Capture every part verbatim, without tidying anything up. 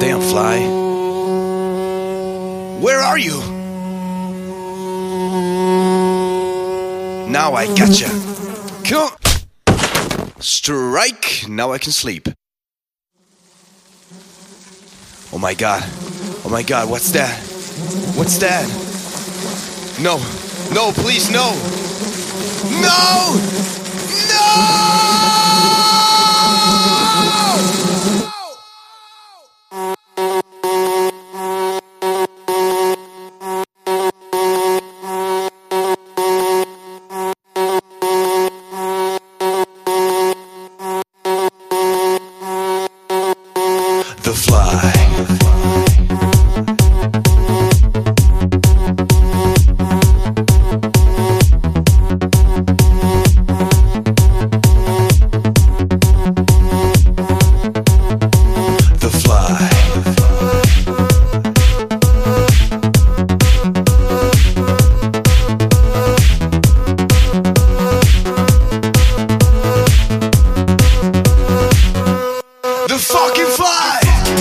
Damn, fly. Where are you? Now I gotcha. Come. Strike. Now I can sleep. Oh my god. Oh my god, what's that? What's that? No. No, please, no. No! No! The fly. The fucking fly!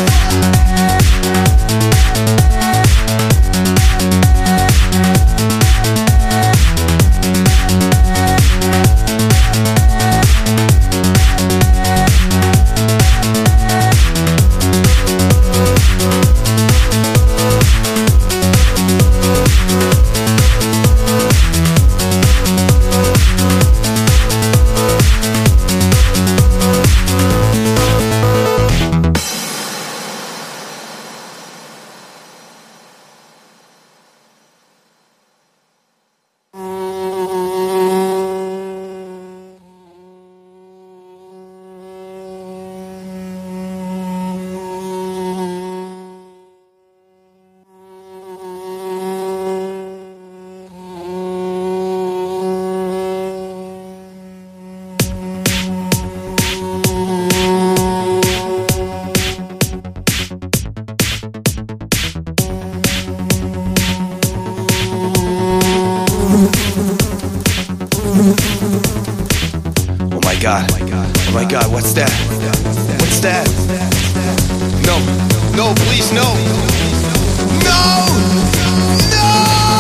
Oh my god, oh my god, what's that? What's that? No, no, please, no! No! No!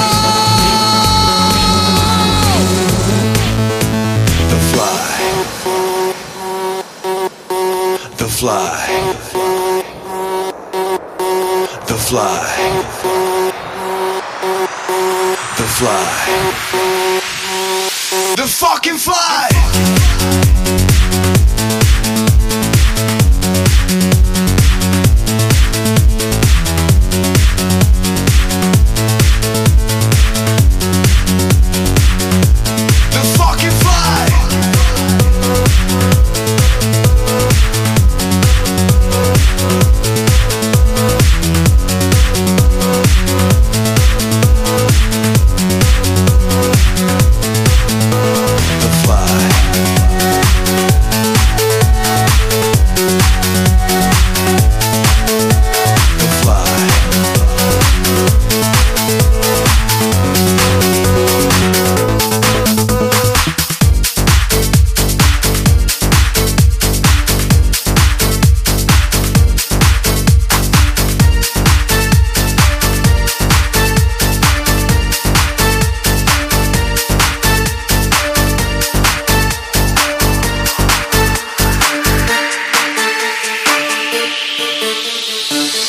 The fly. The fly. The fly. The fly. The fucking fly!